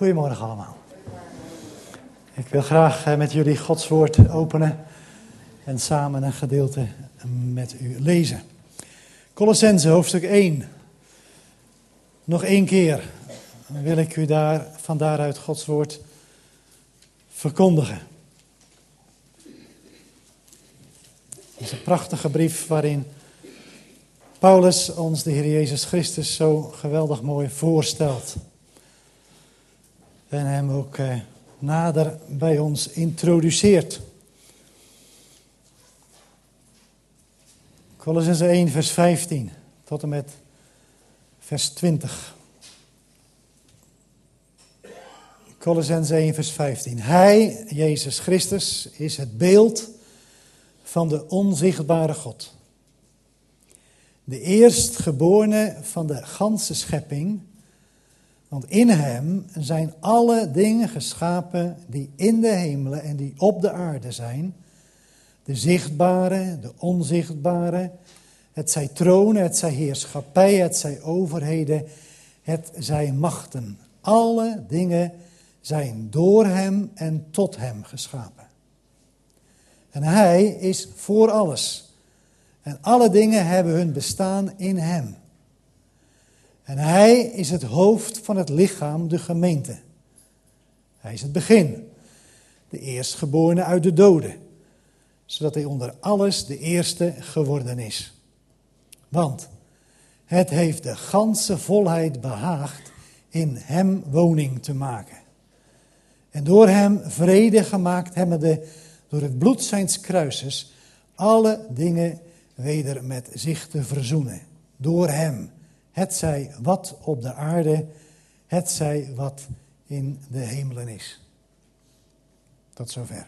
Goedemorgen allemaal. Ik wil graag met jullie Gods woord openen en samen een gedeelte met u lezen. Kolossenzen hoofdstuk 1. Nog 1 keer wil ik u van daaruit Gods woord verkondigen. Het is een prachtige brief waarin Paulus ons de Heer Jezus Christus zo geweldig mooi voorstelt. En hem ook nader bij ons introduceert. Kolossenzen 1 vers 15 tot en met vers 20. Kolossenzen 1 vers 15. Hij, Jezus Christus, is het beeld van de onzichtbare God. De eerstgeborene van de ganse schepping. Want in hem zijn alle dingen geschapen die in de hemelen en die op de aarde zijn. De zichtbare, de onzichtbare. Het zij tronen, het zij heerschappij, het zij overheden, het zij machten. Alle dingen zijn door hem en tot hem geschapen. En hij is voor alles. En alle dingen hebben hun bestaan in hem. En hij is het hoofd van het lichaam, de gemeente. Hij is het begin, de eerstgeborene uit de doden, zodat hij onder alles de eerste geworden is. Want het heeft de ganse volheid behaagd in hem woning te maken. En door hem vrede gemaakt hebbende door het bloed zijns kruises alle dingen weder met zich te verzoenen. Door hem. Het zij wat op de aarde, het zij wat in de hemelen is. Tot zover.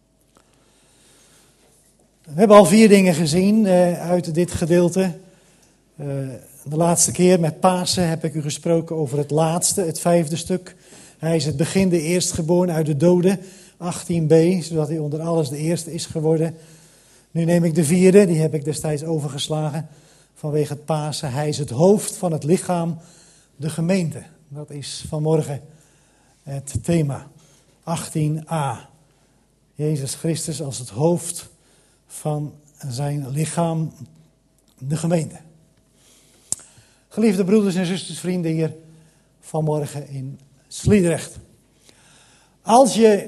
We hebben al 4 dingen gezien uit dit gedeelte. De laatste keer met Pasen heb ik u gesproken over het laatste, het 5e stuk. Hij is het begin, de eerstgeboren uit de doden, 18b, zodat hij onder alles de eerste is geworden. Nu neem ik de 4e, die heb ik destijds overgeslagen. Vanwege het Pasen. Hij is het hoofd van het lichaam, de gemeente. Dat is vanmorgen het thema. 18a. Jezus Christus als het hoofd van zijn lichaam, de gemeente. Geliefde broeders en zusters, vrienden hier vanmorgen in Sliedrecht. Als je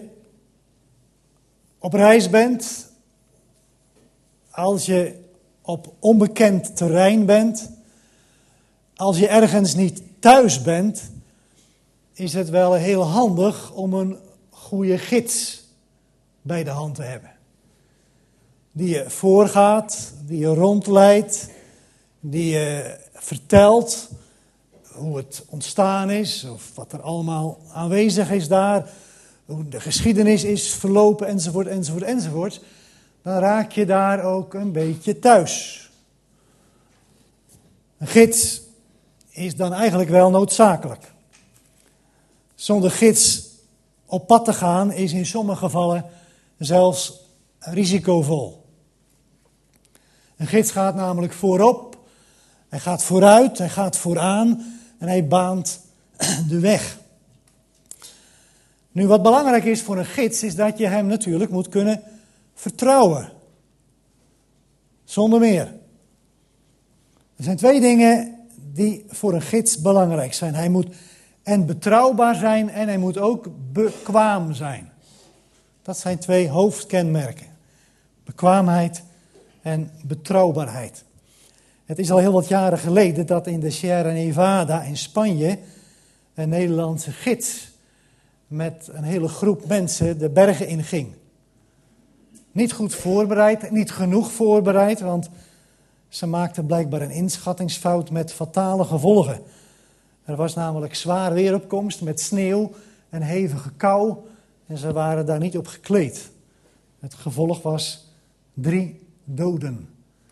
op reis bent, als je op onbekend terrein bent, als je ergens niet thuis bent, is het wel heel handig om een goede gids bij de hand te hebben. Die je voorgaat, die je rondleidt, die je vertelt hoe het ontstaan is, of wat er allemaal aanwezig is daar, hoe de geschiedenis is verlopen, enzovoort, enzovoort, enzovoort. Dan raak je daar ook een beetje thuis. Een gids is dan eigenlijk wel noodzakelijk. Zonder gids op pad te gaan is in sommige gevallen zelfs risicovol. Een gids gaat namelijk voorop, hij gaat vooruit, hij gaat vooraan en hij baant de weg. Nu, wat belangrijk is voor een gids is dat je hem natuurlijk moet kunnen vertrouwen. Zonder meer. Er zijn 2 dingen die voor een gids belangrijk zijn. Hij moet en betrouwbaar zijn en hij moet ook bekwaam zijn. Dat zijn 2 hoofdkenmerken. Bekwaamheid en betrouwbaarheid. Het is al heel wat jaren geleden dat in de Sierra Nevada in Spanje een Nederlandse gids met een hele groep mensen de bergen inging. Niet goed voorbereid, niet genoeg voorbereid, want ze maakten blijkbaar een inschattingsfout met fatale gevolgen. Er was namelijk zwaar weeropkomst met sneeuw en hevige kou en ze waren daar niet op gekleed. Het gevolg was 3 doden.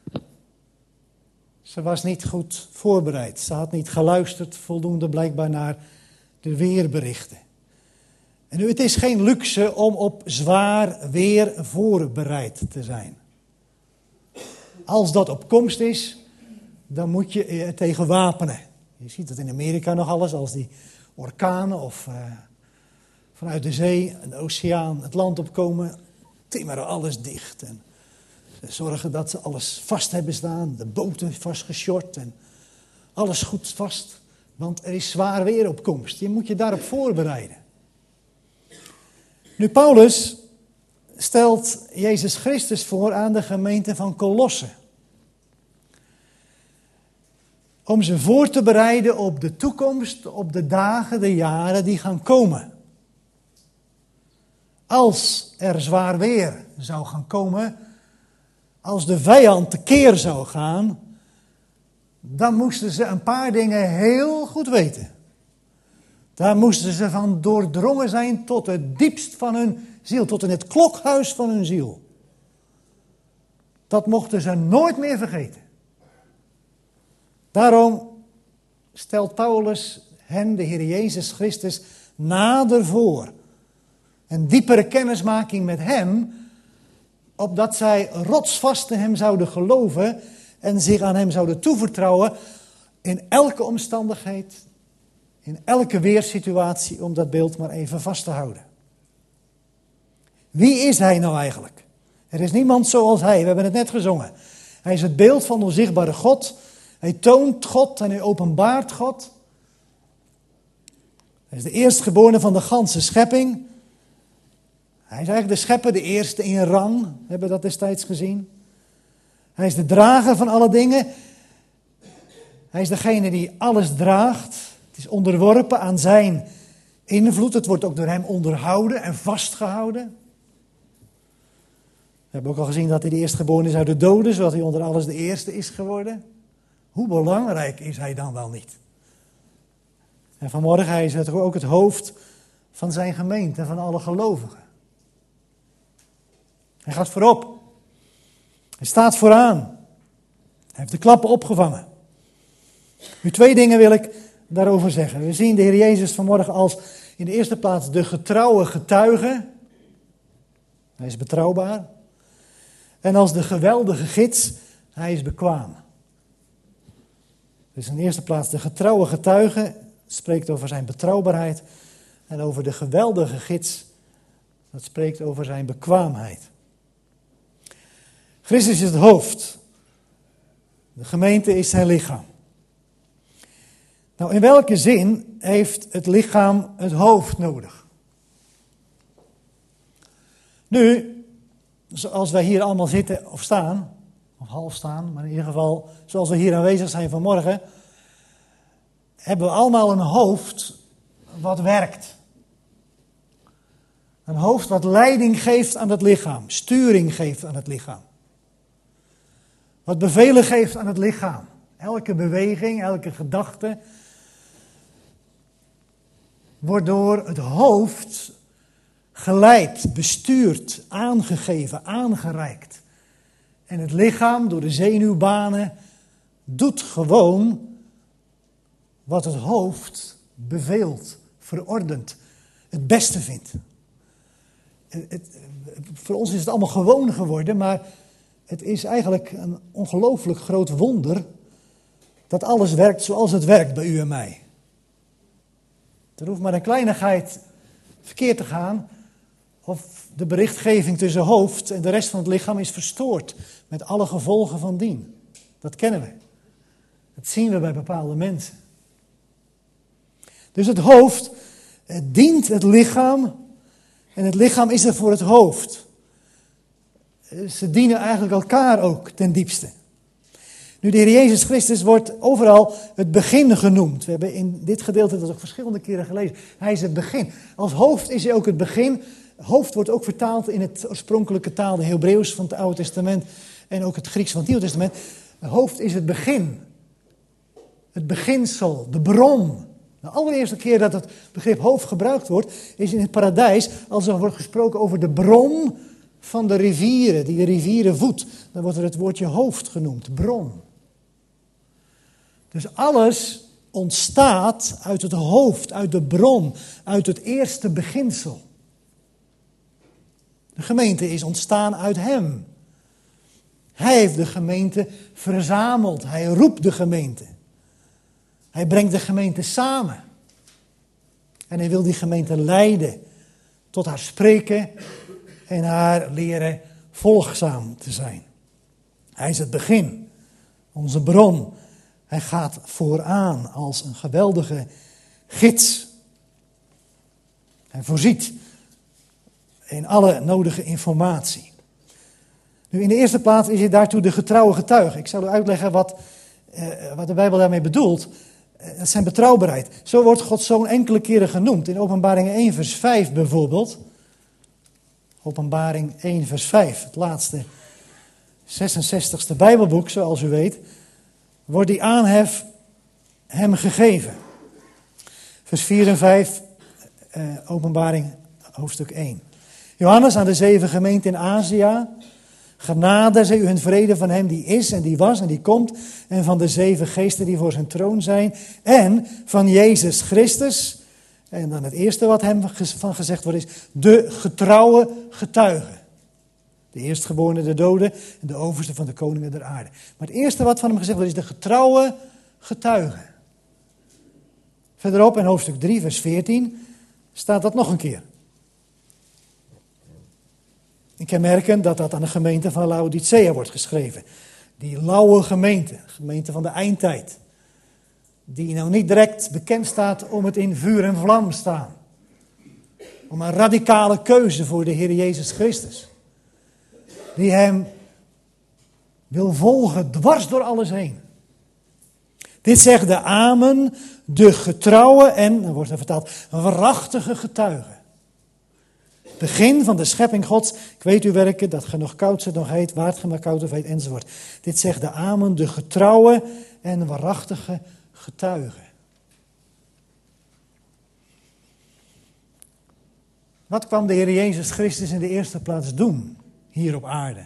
Ze was niet goed voorbereid, ze had niet geluisterd voldoende blijkbaar naar de weerberichten. En nu, het is geen luxe om op zwaar weer voorbereid te zijn. Als dat op komst is, dan moet je er tegen wapenen. Je ziet het in Amerika nog alles, als die orkanen of vanuit de zee, de oceaan, het land opkomen, timmeren alles dicht. En zorgen dat ze alles vast hebben staan, de boten vastgeshort en alles goed vast. Want er is zwaar weer op komst. Je moet je daarop voorbereiden. Nu, Paulus stelt Jezus Christus voor aan de gemeente van Kolosse. Om ze voor te bereiden op de toekomst, op de dagen, de jaren die gaan komen. Als er zwaar weer zou gaan komen, als de vijand tekeer zou gaan, dan moesten ze een paar dingen heel goed weten. Daar moesten ze van doordrongen zijn tot het diepst van hun ziel, tot in het klokhuis van hun ziel. Dat mochten ze nooit meer vergeten. Daarom stelt Paulus hen, de Heer Jezus Christus, nader voor. Een diepere kennismaking met hem, opdat zij rotsvast in hem zouden geloven en zich aan hem zouden toevertrouwen in elke omstandigheid, in elke weersituatie, om dat beeld maar even vast te houden. Wie is hij nou eigenlijk? Er is niemand zoals hij, we hebben het net gezongen. Hij is het beeld van de onzichtbare God. Hij toont God en hij openbaart God. Hij is de eerstgeborene van de ganse schepping. Hij is eigenlijk de schepper, de eerste in rang. We hebben dat destijds gezien. Hij is de drager van alle dingen. Hij is degene die alles draagt. Het is onderworpen aan zijn invloed. Het wordt ook door hem onderhouden en vastgehouden. We hebben ook al gezien dat hij de eerstgeborene is uit de doden, zodat hij onder alles de eerste is geworden. Hoe belangrijk is hij dan wel niet? En vanmorgen hij is hij ook het hoofd van zijn gemeente, van alle gelovigen. Hij gaat voorop. Hij staat vooraan. Hij heeft de klappen opgevangen. Nu 2 dingen wil ik daarover zeggen. We zien de Heer Jezus vanmorgen als in de eerste plaats de getrouwe getuige. Hij is betrouwbaar. En als de geweldige gids, hij is bekwaam. Dus in de eerste plaats de getrouwe getuige spreekt over zijn betrouwbaarheid. En over de geweldige gids, dat spreekt over zijn bekwaamheid. Christus is het hoofd. De gemeente is zijn lichaam. Nou, in welke zin heeft het lichaam het hoofd nodig? Nu, zoals wij hier allemaal zitten of staan, of half staan, maar in ieder geval zoals we hier aanwezig zijn vanmorgen, hebben we allemaal een hoofd wat werkt. Een hoofd wat leiding geeft aan het lichaam, sturing geeft aan het lichaam. Wat bevelen geeft aan het lichaam. Elke beweging, elke gedachte wordt door het hoofd geleid, bestuurd, aangegeven, aangereikt. En het lichaam door de zenuwbanen doet gewoon wat het hoofd beveelt, verordent, het beste vindt. Voor ons is het allemaal gewoon geworden, maar het is eigenlijk een ongelooflijk groot wonder dat alles werkt zoals het werkt bij u en mij. Er hoeft maar een kleinigheid verkeerd te gaan of de berichtgeving tussen hoofd en de rest van het lichaam is verstoord met alle gevolgen van dien. Dat kennen we. Dat zien we bij bepaalde mensen. Dus het hoofd dient het lichaam en het lichaam is er voor het hoofd. Ze dienen eigenlijk elkaar ook ten diepste. Nu, de Heer Jezus Christus wordt overal het begin genoemd. We hebben in dit gedeelte dat ook verschillende keren gelezen. Hij is het begin. Als hoofd is hij ook het begin. Hoofd wordt ook vertaald in het oorspronkelijke taal, de Hebreeuws van het Oude Testament en ook het Grieks van het Nieuwe Testament. Hoofd is het begin. Het beginsel, de bron. De allereerste keer dat het begrip hoofd gebruikt wordt, is in het paradijs, als er wordt gesproken over de bron van de rivieren, die de rivieren voedt. Dan wordt er het woordje hoofd genoemd, bron. Dus alles ontstaat uit het hoofd, uit de bron, uit het eerste beginsel. De gemeente is ontstaan uit hem. Hij heeft de gemeente verzameld, hij roept de gemeente. Hij brengt de gemeente samen. En hij wil die gemeente leiden, tot haar spreken en haar leren volgzaam te zijn. Hij is het begin, onze bron. Hij gaat vooraan als een geweldige gids. Hij voorziet in alle nodige informatie. Nu, in de eerste plaats is hij daartoe de getrouwe getuige. Ik zal u uitleggen wat de Bijbel daarmee bedoelt. Dat zijn betrouwbaarheid. Zo wordt Gods Zoon enkele keren genoemd. In Openbaring 1 vers 5 bijvoorbeeld. Openbaring 1 vers 5, het laatste 66ste Bijbelboek, zoals u weet, wordt die aanhef hem gegeven. Vers 4 en 5, Openbaring hoofdstuk 1. Johannes aan de 7 gemeenten in Azië. Genade, zij u en vrede van hem die is en die was en die komt. En van de 7 geesten die voor zijn troon zijn. En van Jezus Christus. En dan het eerste wat hem van gezegd wordt is de getrouwe getuige. De eerstgeborene der doden en de overste van de koningen der aarde. Maar het eerste wat van hem gezegd wordt is de getrouwe getuige. Verderop in hoofdstuk 3 vers 14 staat dat nog een keer. Ik kan merken dat dat aan de gemeente van Laodicea wordt geschreven. Die lauwe gemeente, gemeente van de eindtijd. Die nou niet direct bekend staat om het in vuur en vlam staan. Om een radicale keuze voor de Heer Jezus Christus. Die hem wil volgen dwars door alles heen. Dit zegt de Amen, de getrouwe en, dan wordt er vertaald, waarachtige getuige. Begin van de schepping Gods. Ik weet uw werken, dat ge nog koud zit, nog heet, waart ge maar koud of heet, enzovoort. Dit zegt de Amen, de getrouwe en waarachtige getuige. Wat kwam de Heer Jezus Christus in de eerste plaats doen hier op aarde?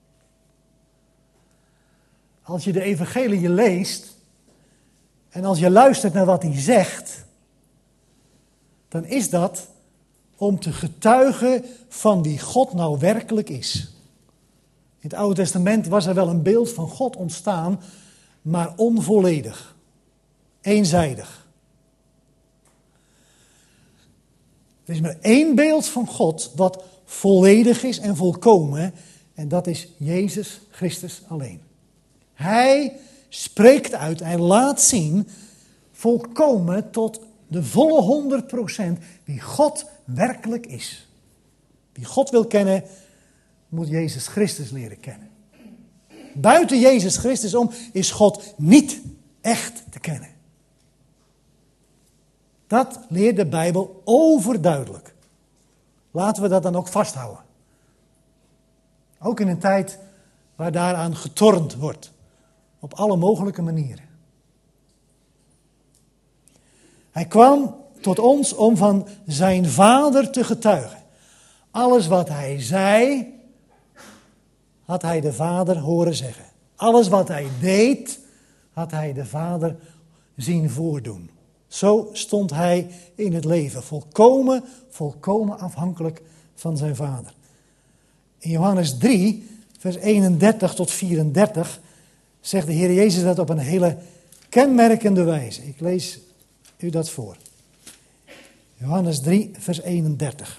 Als je de evangelie leest en als je luistert naar wat hij zegt, dan is dat om te getuigen van wie God nou werkelijk is. In het Oude Testament was er wel een beeld van God ontstaan, maar onvolledig, eenzijdig. Er is maar één beeld van God wat volledig is en volkomen, en dat is Jezus Christus alleen. Hij spreekt uit en laat zien, volkomen tot de volle 100% wie God werkelijk is. Wie God wil kennen, moet Jezus Christus leren kennen. Buiten Jezus Christus om is God niet echt te kennen. Dat leert de Bijbel overduidelijk. Laten we dat dan ook vasthouden. Ook in een tijd waar daaraan getornd wordt. Op alle mogelijke manieren. Hij kwam tot ons om van zijn Vader te getuigen. Alles wat hij zei, had hij de Vader horen zeggen. Alles wat hij deed, had hij de Vader zien voordoen. Zo stond hij in het leven, volkomen afhankelijk van zijn Vader. In Johannes 3, vers 31 tot 34, zegt de Heer Jezus dat op een hele kenmerkende wijze. Ik lees u dat voor. Johannes 3, vers 31.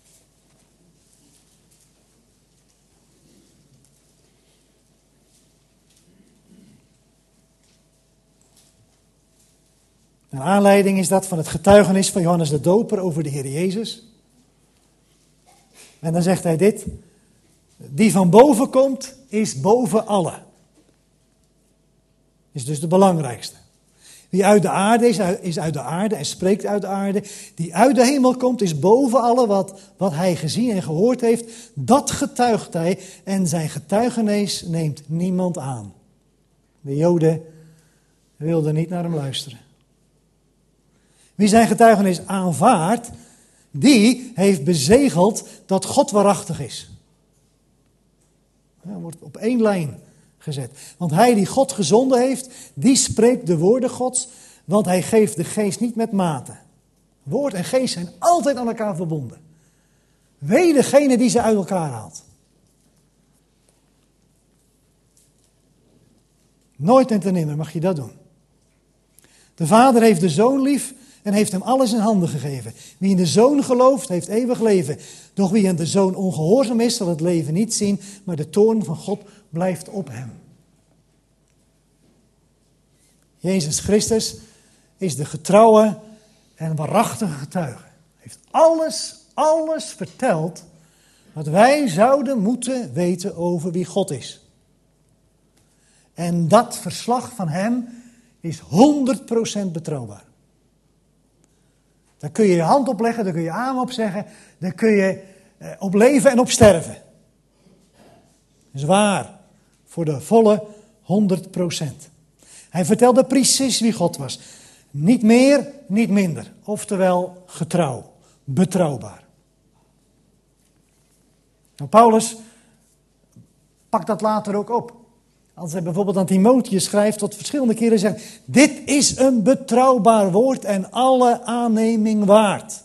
Een aanleiding is dat van het getuigenis van Johannes de Doper over de Heer Jezus. En dan zegt hij dit: die van boven komt, is boven alle. Is dus de belangrijkste. Wie uit de aarde is uit de aarde en spreekt uit de aarde. Die uit de hemel komt, is boven alle wat hij gezien en gehoord heeft. Dat getuigt hij en zijn getuigenis neemt niemand aan. De Joden wilden niet naar hem luisteren. Wie zijn getuigenis aanvaardt, die heeft bezegeld dat God waarachtig is. Dat wordt op één lijn gezet. Want hij die God gezonden heeft, die spreekt de woorden Gods, want hij geeft de geest niet met mate. Woord en geest zijn altijd aan elkaar verbonden. Wee degene die ze uit elkaar haalt. Nooit en te nimmer mag je dat doen. De Vader heeft de Zoon lief en heeft hem alles in handen gegeven. Wie in de Zoon gelooft, heeft eeuwig leven. Doch wie aan de Zoon ongehoorzaam is, zal het leven niet zien, maar de toorn van God blijft op hem. Jezus Christus is de getrouwe en waarachtige getuige. Hij heeft alles verteld wat wij zouden moeten weten over wie God is. En dat verslag van hem is 100% betrouwbaar. Daar kun je je hand op leggen, daar kun je amen op zeggen, daar kun je op leven en op sterven. Zwaar, voor de volle 100%. Hij vertelde precies wie God was. Niet meer, niet minder. Oftewel getrouw, betrouwbaar. Nou, Paulus pakt dat later ook op. Als hij bijvoorbeeld aan Timotheus schrijft, tot verschillende keren zegt: dit is een betrouwbaar woord en alle aanneming waard.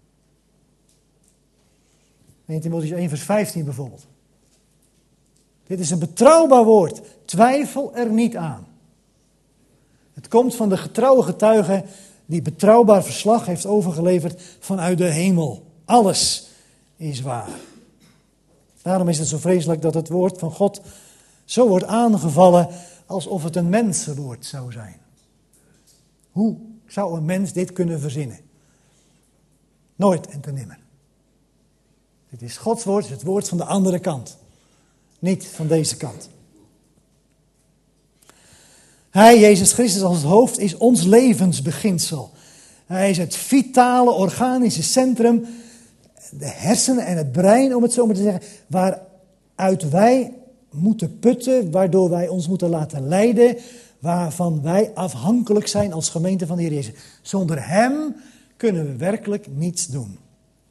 1 Timotheus 1 vers 15 bijvoorbeeld. Dit is een betrouwbaar woord, twijfel er niet aan. Het komt van de getrouwe getuige die betrouwbaar verslag heeft overgeleverd vanuit de hemel. Alles is waar. Daarom is het zo vreselijk dat het woord van God zo wordt aangevallen alsof het een mensenwoord zou zijn. Hoe zou een mens dit kunnen verzinnen? Nooit en te nimmer. Dit is Gods woord, het woord van de andere kant. Niet van deze kant. Hij, Jezus Christus als het hoofd, is ons levensbeginsel. Hij is het vitale, organische centrum, de hersenen en het brein, om het zo maar te zeggen, waaruit wij moeten putten, waardoor wij ons moeten laten leiden, waarvan wij afhankelijk zijn als gemeente van de Heer Jezus. Zonder hem kunnen we werkelijk niets doen.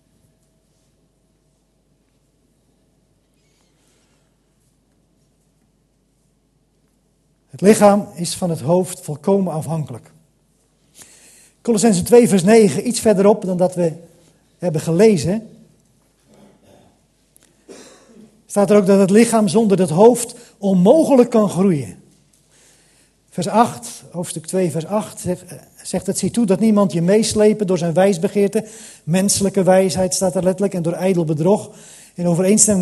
Het lichaam is van het hoofd volkomen afhankelijk. Kolossenzen 2 vers 9, iets verderop dan dat we hebben gelezen, staat er ook dat het lichaam zonder het hoofd onmogelijk kan groeien. Vers 8, hoofdstuk 2 vers 8 zegt het: zie toe dat niemand je meeslepen door zijn wijsbegeerte, menselijke wijsheid staat er letterlijk, en door ijdel bedrog, in overeenstemming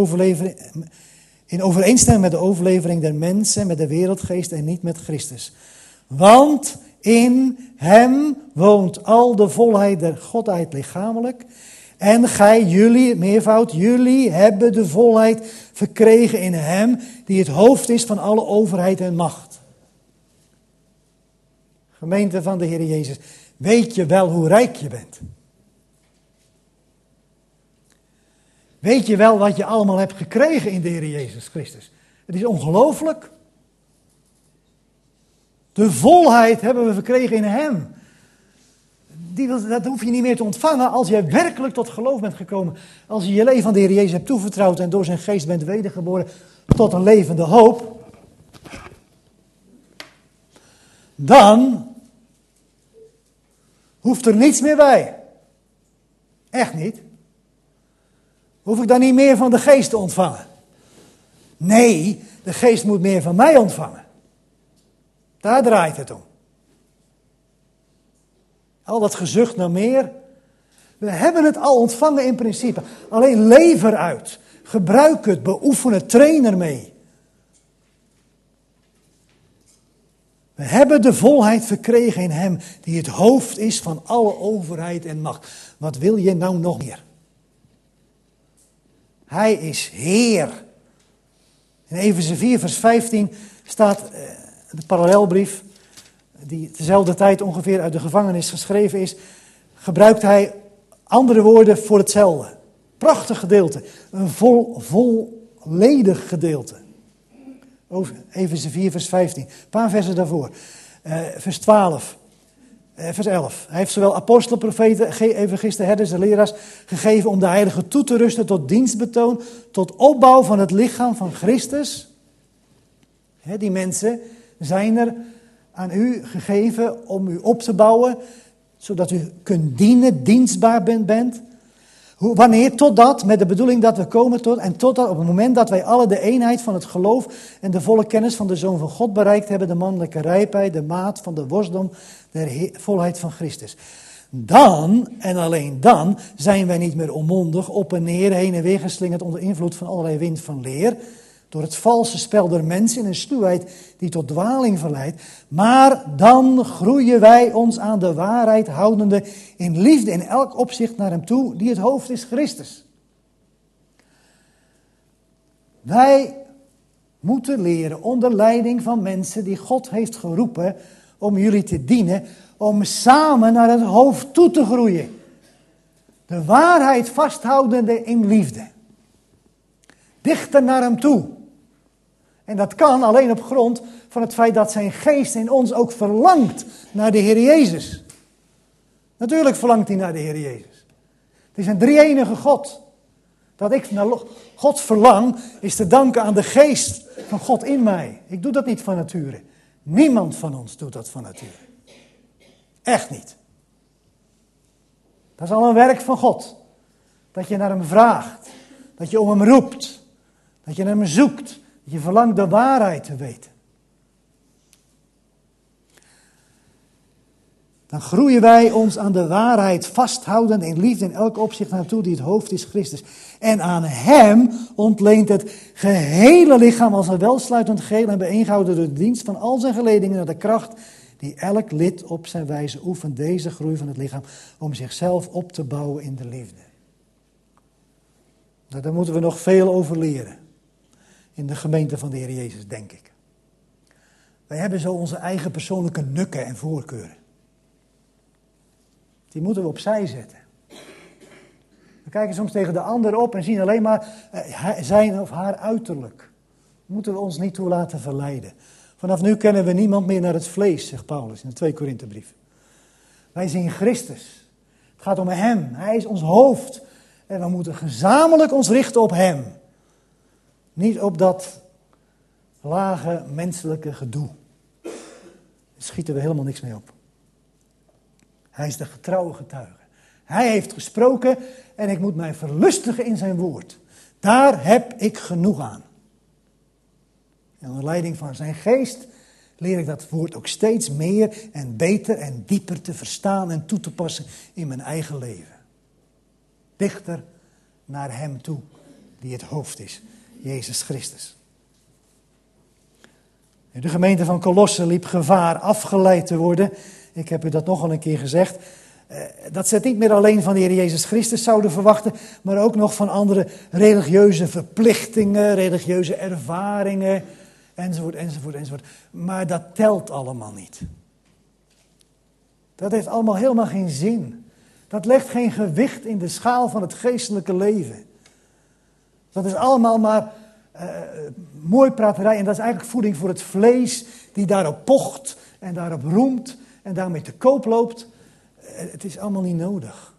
met de overlevering der mensen, met de wereldgeest en niet met Christus. Want in hem woont al de volheid der Godheid lichamelijk. En gij, jullie, meervoud, jullie hebben de volheid verkregen in hem, die het hoofd is van alle overheid en macht. Gemeente van de Heer Jezus, weet je wel hoe rijk je bent? Weet je wel wat je allemaal hebt gekregen in de Heer Jezus Christus? Het is ongelooflijk. De volheid hebben we verkregen in hem. Dat hoef je niet meer te ontvangen als je werkelijk tot geloof bent gekomen. Als je je leven aan de Heer Jezus hebt toevertrouwd en door zijn geest bent wedergeboren tot een levende hoop. Dan hoeft er niets meer bij. Echt niet. Hoef ik dan niet meer van de geest te ontvangen? Nee, de geest moet meer van mij ontvangen. Daar draait het om. Al dat gezucht naar meer. We hebben het al ontvangen in principe. Alleen leef eruit. Gebruik het, beoefen het, train ermee. We hebben de volheid verkregen in hem, die het hoofd is van alle overheid en macht. Wat wil je nou nog meer? Hij is Heer. In Efeze 4 vers 15 staat de parallelbrief, die dezelfde tijd ongeveer uit de gevangenis geschreven is, gebruikt hij andere woorden voor hetzelfde. Prachtig gedeelte, een volledig gedeelte. Efeze 4 vers 15, een paar versen daarvoor. Vers 12, vers 11. Hij heeft zowel apostelen, profeten, evangelisten, herders en leraars gegeven om de heiligen toe te rusten tot dienstbetoon, tot opbouw van het lichaam van Christus. Die mensen zijn er aan u gegeven om u op te bouwen, zodat u kunt dienen, dienstbaar bent. Wanneer? Totdat, met de bedoeling dat we komen tot, en totdat op het moment dat wij alle de eenheid van het geloof en de volle kennis van de Zoon van God bereikt hebben, de mannelijke rijpheid, de maat van de worstdom, de volheid van Christus. Dan, en alleen dan, zijn wij niet meer onmondig, op en neer, heen en weer geslingerd onder invloed van allerlei wind van leer, door het valse spel der mensen in een sluwheid die tot dwaling verleidt. Maar dan groeien wij ons aan de waarheid houdende in liefde in elk opzicht naar hem toe, die het hoofd is, Christus. Wij moeten leren onder leiding van mensen die God heeft geroepen om jullie te dienen, om samen naar het hoofd toe te groeien. De waarheid vasthoudende in liefde. Dichter naar hem toe. En dat kan alleen op grond van het feit dat zijn geest in ons ook verlangt naar de Heer Jezus. Natuurlijk verlangt hij naar de Heer Jezus. Het is een drie-enige God. Dat ik naar God verlang is te danken aan de geest van God in mij. Ik doe dat niet van nature. Niemand van ons doet dat van nature. Echt niet. Dat is al een werk van God. Dat je naar hem vraagt. Dat je om hem roept. Dat je naar hem zoekt. Dat je verlangt de waarheid te weten. Dan groeien wij ons aan de waarheid vasthouden in liefde in elk opzicht naartoe die het hoofd is, Christus. En aan hem ontleent het gehele lichaam als een welsluitend geheel en bijeengehouden door de dienst van al zijn geledingen naar de kracht die elk lid op zijn wijze oefent, deze groei van het lichaam, om zichzelf op te bouwen in de liefde. Nou, daar moeten we nog veel over leren. In de gemeente van de Heer Jezus, denk ik. Wij hebben zo onze eigen persoonlijke nukken en voorkeuren. Die moeten we opzij zetten. We kijken soms tegen de ander op en zien alleen maar zijn of haar uiterlijk. Moeten we ons niet toe laten verleiden. Vanaf nu kennen we niemand meer naar het vlees, zegt Paulus in de 2 Korinthebrief. Wij zien Christus. Het gaat om hem. Hij is ons hoofd. En we moeten gezamenlijk ons richten op hem. Niet op dat lage menselijke gedoe. Daar schieten we helemaal niks mee op. Hij is de getrouwe getuige. Hij heeft gesproken en ik moet mij verlustigen in zijn woord. Daar heb ik genoeg aan. En onder leiding van zijn geest leer ik dat woord ook steeds meer en beter en dieper te verstaan en toe te passen in mijn eigen leven. Dichter naar hem toe, die het hoofd is, Jezus Christus. De gemeente van Colosse liep gevaar afgeleid te worden. Ik heb u dat nog al een keer gezegd. Dat ze het niet meer alleen van de Heer Jezus Christus zouden verwachten, maar ook nog van andere religieuze verplichtingen, religieuze ervaringen, enzovoort, enzovoort, enzovoort. Maar dat telt allemaal niet. Dat heeft allemaal helemaal geen zin. Dat legt geen gewicht in de schaal van het geestelijke leven. Dat is allemaal maar mooi praterij en dat is eigenlijk voeding voor het vlees die daarop pocht en daarop roemt en daarmee te koop loopt. Het is allemaal niet nodig.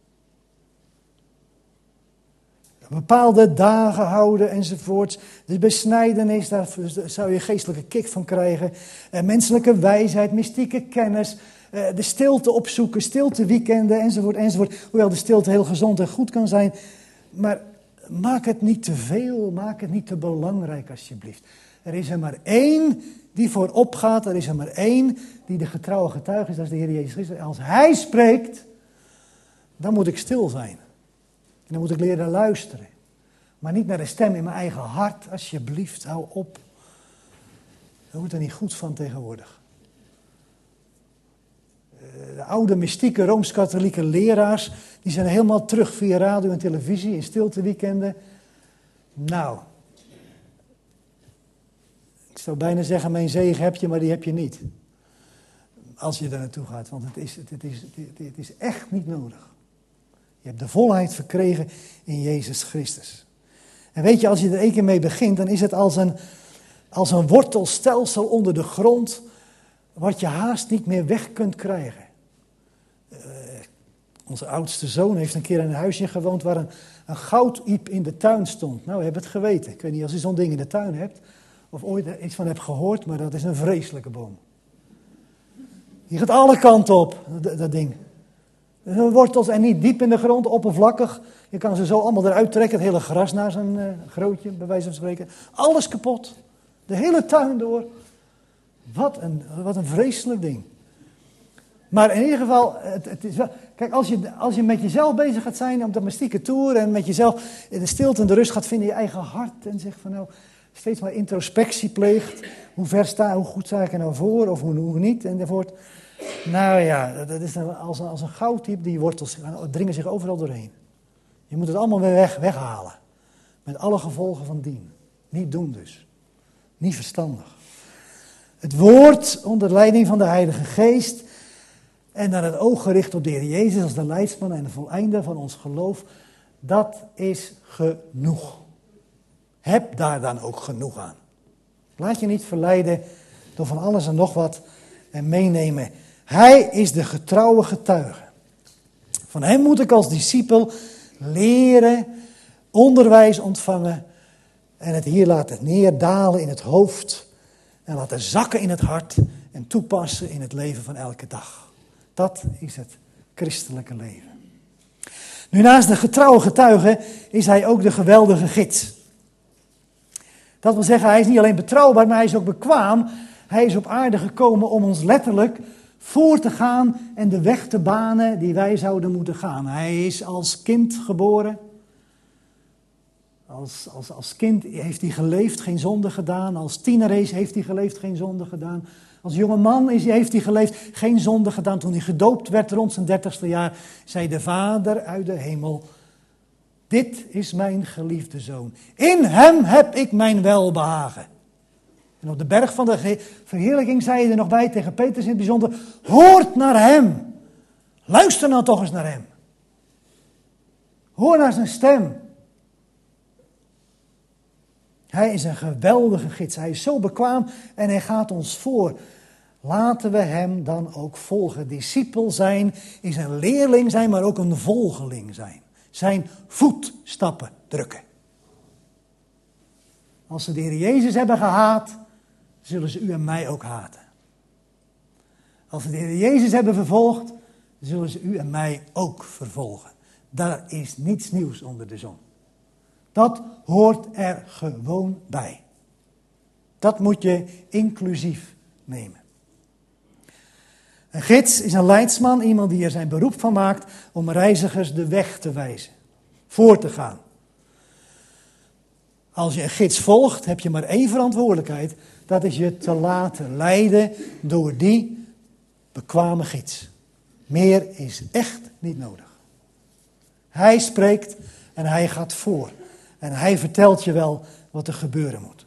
Bepaalde dagen houden enzovoorts. De besnijdenis, daar zou je geestelijke kick van krijgen. Menselijke wijsheid, mystieke kennis. De stilte opzoeken, stilte weekenden enzovoort, enzovoort. Hoewel de stilte heel gezond en goed kan zijn. Maar maak het niet te veel, maak het niet te belangrijk alsjeblieft. Er is er maar één die voorop gaat. Er is er maar één die de getrouwe getuige is. Dat is de Heer Jezus Christus. Als Hij spreekt, dan moet ik stil zijn. En dan moet ik leren luisteren. Maar niet naar de stem in mijn eigen hart. Alsjeblieft, hou op. Daar wordt er niet goed van tegenwoordig. De oude mystieke Rooms-Katholieke leraars, die zijn helemaal terug via radio en televisie in stilteweekenden. Nou, ik zou bijna zeggen, mijn zegen heb je, maar die heb je niet. Als je daar naartoe gaat, want het is echt niet nodig. Je hebt de volheid verkregen in Jezus Christus. En weet je, als je er één keer mee begint, dan is het als een wortelstelsel onder de grond, wat je haast niet meer weg kunt krijgen. Onze oudste zoon heeft een keer in een huisje gewoond waar een goudiep in de tuin stond. Nou, we hebben het geweten. Ik weet niet of je zo'n ding in de tuin hebt, of ooit iets van hebt gehoord, maar dat is een vreselijke boom. Die gaat alle kanten op, dat ding. Wortels en niet diep in de grond, oppervlakkig. Je kan ze zo allemaal eruit trekken, het hele gras naar zijn grootje, bij wijze van spreken. Alles kapot. De hele tuin door. Wat een vreselijk ding. Maar in ieder geval, het is wel... Kijk, als je met jezelf bezig gaat zijn op de mystieke tour en met jezelf in de stilte en de rust gaat vinden in je eigen hart en zegt van nou, steeds maar introspectie pleegt. Hoe goed sta ik er nou voor of hoe niet enzovoort. Nou ja, dat is dan als een gouddiep, die wortels dringen zich overal doorheen. Je moet het allemaal weer weghalen. Met alle gevolgen van dien. Niet doen dus. Niet verstandig. Het woord onder leiding van de Heilige Geest en dan het oog gericht op de Heer Jezus als de leidsman en de voleinder van ons geloof, dat is genoeg. Heb daar dan ook genoeg aan. Laat je niet verleiden door van alles en nog wat en meenemen. Hij is de getrouwe getuige. Van hem moet ik als discipel leren, onderwijs ontvangen en het hier laten neerdalen in het hoofd en laten zakken in het hart en toepassen in het leven van elke dag. Dat is het christelijke leven. Nu, naast de getrouwe getuige is hij ook de geweldige gids. Dat wil zeggen, hij is niet alleen betrouwbaar, maar hij is ook bekwaam. Hij is op aarde gekomen om ons letterlijk voor te gaan en de weg te banen die wij zouden moeten gaan. Hij is als kind geboren. Als kind heeft hij geleefd, geen zonde gedaan. Als tiener heeft hij geleefd, geen zonde gedaan. Als jonge man heeft hij geleefd, geen zonde gedaan. Toen hij gedoopt werd rond zijn 30ste jaar, zei de Vader uit de hemel: dit is mijn geliefde zoon. In hem heb ik mijn welbehagen. En op de berg van de verheerlijking zei hij er nog bij tegen Petrus in het bijzonder: hoort naar hem. Luister nou toch eens naar hem. Hoor naar zijn stem. Hij is een geweldige gids. Hij is zo bekwaam en hij gaat ons voor. Laten we hem dan ook volgen. Discipel zijn is een leerling zijn, maar ook een volgeling zijn. Zijn voetstappen drukken. Als ze de Heer Jezus hebben gehaat, zullen ze u en mij ook haten. Als ze de Heer Jezus hebben vervolgd, zullen ze u en mij ook vervolgen. Daar is niets nieuws onder de zon. Dat hoort er gewoon bij. Dat moet je inclusief nemen. Een gids is een leidsman, iemand die er zijn beroep van maakt om reizigers de weg te wijzen, voor te gaan. Als je een gids volgt, heb je maar één verantwoordelijkheid. Dat is je te laten leiden door die bekwame gids. Meer is echt niet nodig. Hij spreekt en hij gaat voor. En hij vertelt je wel wat er gebeuren moet.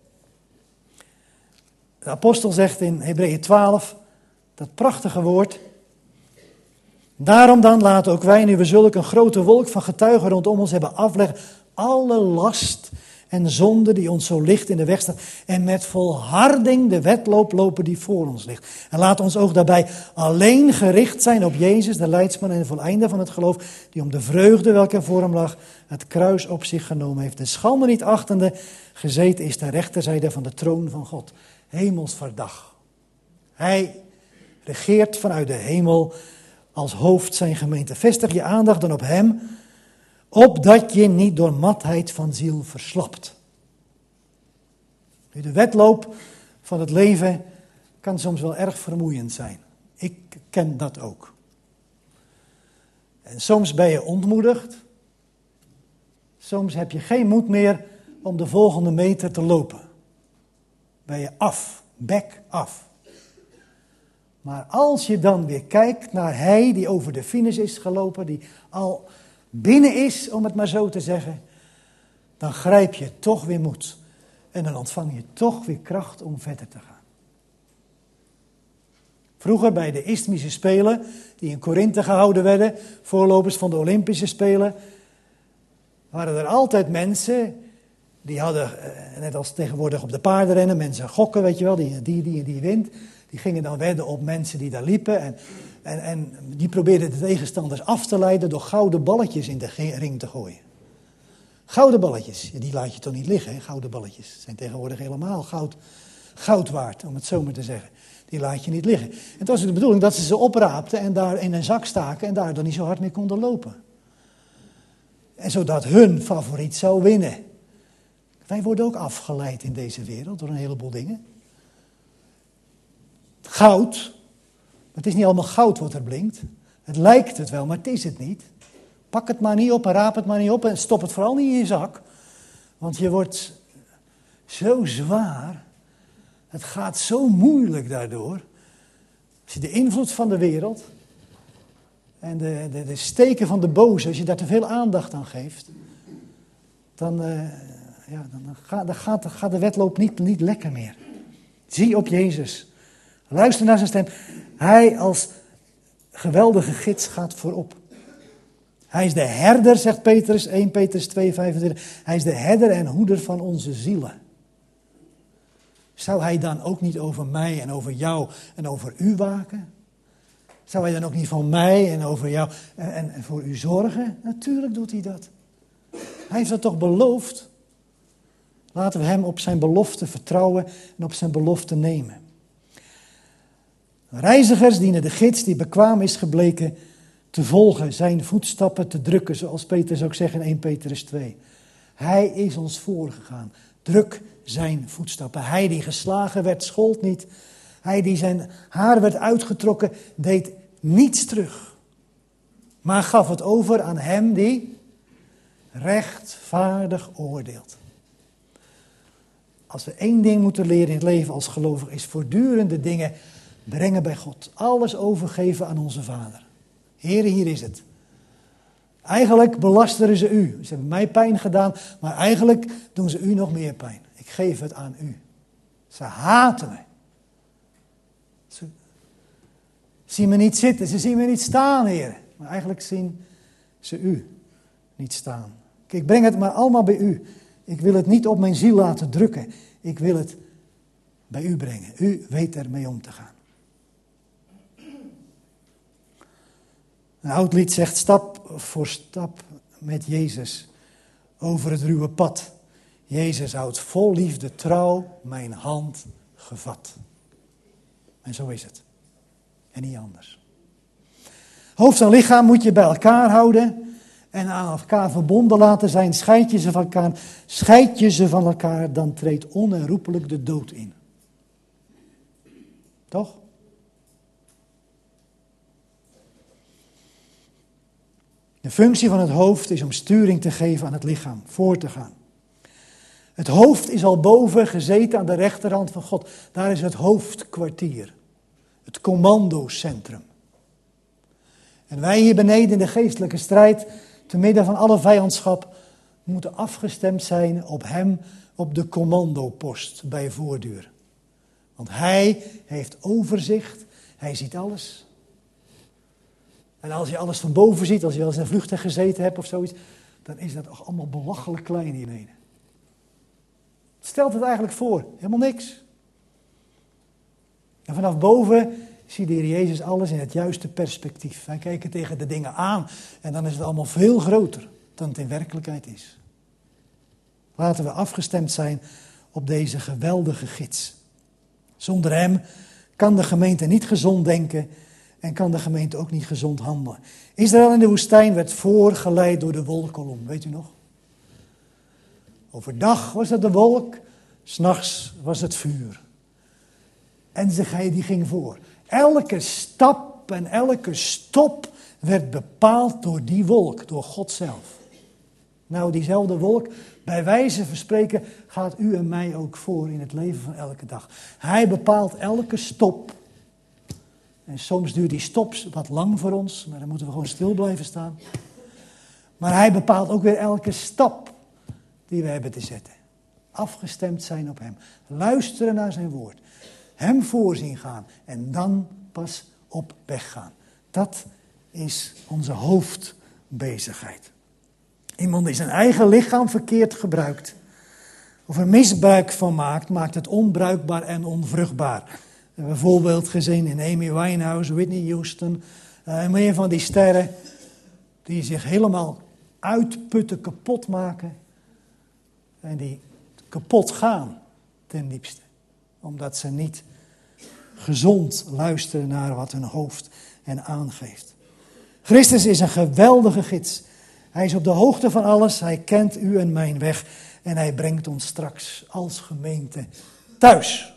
De apostel zegt in Hebreeën 12, dat prachtige woord: daarom dan laten ook wij, nu we zulke een grote wolk van getuigen rondom ons hebben, afleggen alle last en zonde die ons zo licht in de weg staat, en met volharding de wedloop lopen die voor ons ligt. En laat ons oog daarbij alleen gericht zijn op Jezus, de leidsman en de voleinder van het geloof, die om de vreugde welke voor hem lag, het kruis op zich genomen heeft, de schande niet achtende, gezeten is ter rechterzijde van de troon van God. Hemelsvaartdag. Hij regeert vanuit de hemel als hoofd zijn gemeente. Vestig je aandacht dan op hem, opdat je niet door matheid van ziel verslapt. De wedloop van het leven kan soms wel erg vermoeiend zijn. Ik ken dat ook. En soms ben je ontmoedigd. Soms heb je geen moed meer om de volgende meter te lopen. Ben je af, bek af. Maar als je dan weer kijkt naar hij die over de finish is gelopen, die al binnen is, om het maar zo te zeggen, dan grijp je toch weer moed. En dan ontvang je toch weer kracht om verder te gaan. Vroeger bij de Isthmische Spelen, die in Korinthe gehouden werden, voorlopers van de Olympische Spelen, waren er altijd mensen die hadden, net als tegenwoordig op de paardenrennen, mensen gokken, weet je wel, die wint. Die gingen dan wedden op mensen die daar liepen en die probeerden de tegenstanders af te leiden door gouden balletjes in de ring te gooien. Gouden balletjes, die laat je toch niet liggen, hè? Gouden balletjes zijn tegenwoordig helemaal goud waard, om het zo maar te zeggen. Die laat je niet liggen. En het was de bedoeling dat ze opraapten en daar in een zak staken en daardoor niet zo hard meer konden lopen. En zodat hun favoriet zou winnen. Wij worden ook afgeleid in deze wereld door een heleboel dingen. Goud, het is niet allemaal goud wat er blinkt. Het lijkt het wel, maar het is het niet. Pak het maar niet op en raap het maar niet op en stop het vooral niet in je zak. Want je wordt zo zwaar. Het gaat zo moeilijk daardoor. Als je de invloed van de wereld en de steken van de boze, als je daar te veel aandacht aan geeft, dan gaat de wedloop niet lekker meer. Zie op Jezus. Luister naar zijn stem. Hij als geweldige gids gaat voorop. Hij is de herder, zegt Petrus, 1 Petrus 2, 25. Hij is de herder en hoeder van onze zielen. Zou hij dan ook niet over mij en over jou en over u waken? Zou hij dan ook niet van mij en over jou en voor u zorgen? Natuurlijk doet hij dat. Hij heeft dat toch beloofd? Laten we hem op zijn belofte vertrouwen en op zijn belofte nemen. Reizigers dienen de gids die bekwaam is gebleken te volgen, zijn voetstappen te drukken, zoals Petrus ook zegt in 1 Petrus 2. Hij is ons voorgegaan. Druk zijn voetstappen. Hij die geslagen werd, schold niet. Hij die zijn haar werd uitgetrokken, deed niets terug. Maar gaf het over aan hem die rechtvaardig oordeelt. Als we één ding moeten leren in het leven als gelovig, is voortdurend de dingen brengen bij God. Alles overgeven aan onze Vader. Heere, hier is het. Eigenlijk belasteren ze u. Ze hebben mij pijn gedaan, maar eigenlijk doen ze u nog meer pijn. Ik geef het aan u. Ze haten me. Ze zien me niet zitten, ze zien me niet staan, Heer. Maar eigenlijk zien ze u niet staan. Ik breng het maar allemaal bij u. Ik wil het niet op mijn ziel laten drukken. Ik wil het bij u brengen. U weet ermee om te gaan. Een oud lied zegt stap voor stap met Jezus over het ruwe pad. Jezus houdt vol liefde trouw mijn hand gevat. En zo is het. En niet anders. Hoofd en lichaam moet je bij elkaar houden en aan elkaar verbonden laten zijn. Scheid je ze van elkaar, dan treedt onherroepelijk de dood in. Toch? De functie van het hoofd is om sturing te geven aan het lichaam, voor te gaan. Het hoofd is al boven gezeten aan de rechterhand van God. Daar is het hoofdkwartier, het commandocentrum. En wij hier beneden in de geestelijke strijd, te midden van alle vijandschap, moeten afgestemd zijn op hem, op de commandopost bij voortduur. Want hij heeft overzicht, hij ziet alles. En als je alles van boven ziet, als je wel eens in een vliegtuig gezeten hebt of zoiets, dan is dat toch allemaal belachelijk klein hier beneden. Stelt het eigenlijk voor, helemaal niks. En vanaf boven ziet de Heer Jezus alles in het juiste perspectief. Wij kijken tegen de dingen aan en dan is het allemaal veel groter dan het in werkelijkheid is. Laten we afgestemd zijn op deze geweldige gids. Zonder hem kan de gemeente niet gezond denken en kan de gemeente ook niet gezond handelen. Israël in de woestijn werd voorgeleid door de wolkkolom, weet u nog? Overdag was het de wolk, 's nachts was het vuur. En die ging voor. Elke stap en elke stop werd bepaald door die wolk, door God zelf. Nou, diezelfde wolk, bij wijze van spreken, gaat u en mij ook voor in het leven van elke dag. Hij bepaalt elke stop. En soms duurt die stops wat lang voor ons, maar dan moeten we gewoon stil blijven staan. Maar hij bepaalt ook weer elke stap die we hebben te zetten. Afgestemd zijn op hem. Luisteren naar zijn woord. Hem voorzien gaan en dan pas op weg gaan. Dat is onze hoofdbezigheid. Iemand die zijn eigen lichaam verkeerd gebruikt, of er misbruik van maakt, maakt het onbruikbaar en onvruchtbaar. We hebben een voorbeeld gezien in Amy Winehouse, Whitney Houston, en meer van die sterren die zich helemaal uitputten, kapot maken en die kapot gaan ten diepste. Omdat ze niet gezond luisteren naar wat hun hoofd hen aangeeft. Christus is een geweldige gids. Hij is op de hoogte van alles. Hij kent u en mijn weg. En hij brengt ons straks als gemeente thuis.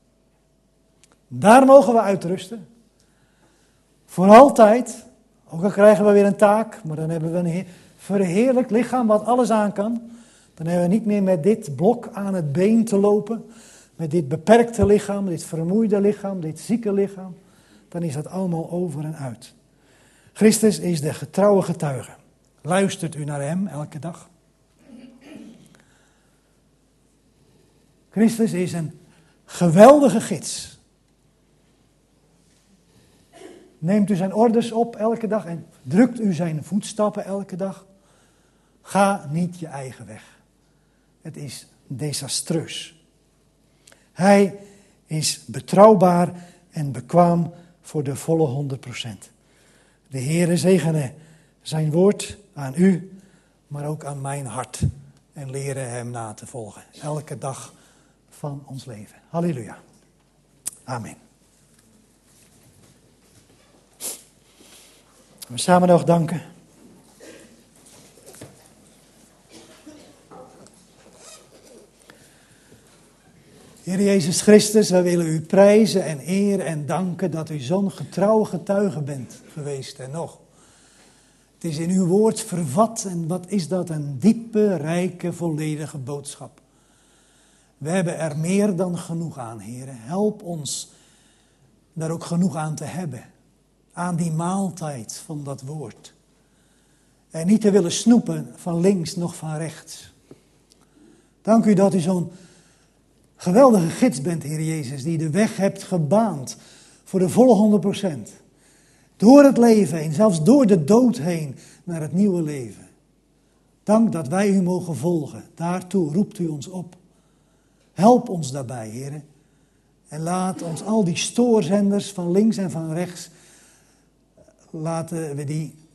Daar mogen we uitrusten. Voor altijd. Ook al krijgen we weer een taak. Maar dan hebben we een verheerlijk lichaam wat alles aan kan. Dan hebben we niet meer met dit blok aan het been te lopen. Met dit beperkte lichaam, dit vermoeide lichaam, dit zieke lichaam. Dan is dat allemaal over en uit. Christus is de getrouwe getuige. Luistert u naar hem elke dag? Christus is een geweldige gids. Neemt u zijn orders op elke dag en drukt u zijn voetstappen elke dag? Ga niet je eigen weg. Het is desastreus. Hij is betrouwbaar en bekwaam voor de volle 100%. De Heere zegene zijn woord aan u, maar ook aan mijn hart. En leren hem na te volgen. Elke dag van ons leven. Halleluja. Amen. We samen nog danken. Heer Jezus Christus, wij willen u prijzen en eren en danken dat u zo'n getrouwe getuige bent geweest en nog. Het is in uw woord vervat en wat is dat een diepe, rijke, volledige boodschap. We hebben er meer dan genoeg aan, Heer. Help ons daar ook genoeg aan te hebben. Aan die maaltijd van dat woord. En niet te willen snoepen van links nog van rechts. Dank u dat u zo'n geweldige gids bent, Heer Jezus, die de weg hebt gebaand voor de volle 100%. Door het leven heen, zelfs door de dood heen, naar het nieuwe leven. Dank dat wij u mogen volgen. Daartoe roept u ons op. Help ons daarbij, Heer. En laat ons al die stoorzenders van links en van rechts, laten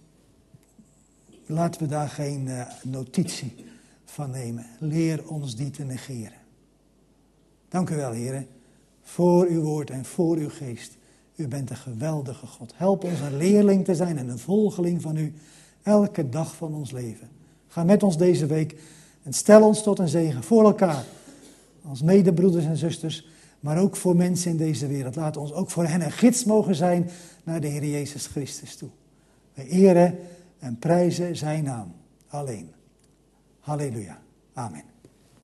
we daar geen notitie van nemen. Leer ons die te negeren. Dank u wel, Heer, voor uw woord en voor uw geest. U bent een geweldige God. Help ons een leerling te zijn en een volgeling van u elke dag van ons leven. Ga met ons deze week en stel ons tot een zegen voor elkaar. Als medebroeders en zusters, maar ook voor mensen in deze wereld. Laat ons ook voor hen een gids mogen zijn naar de Heer Jezus Christus toe. Wij eren en prijzen zijn naam alleen. Halleluja. Amen.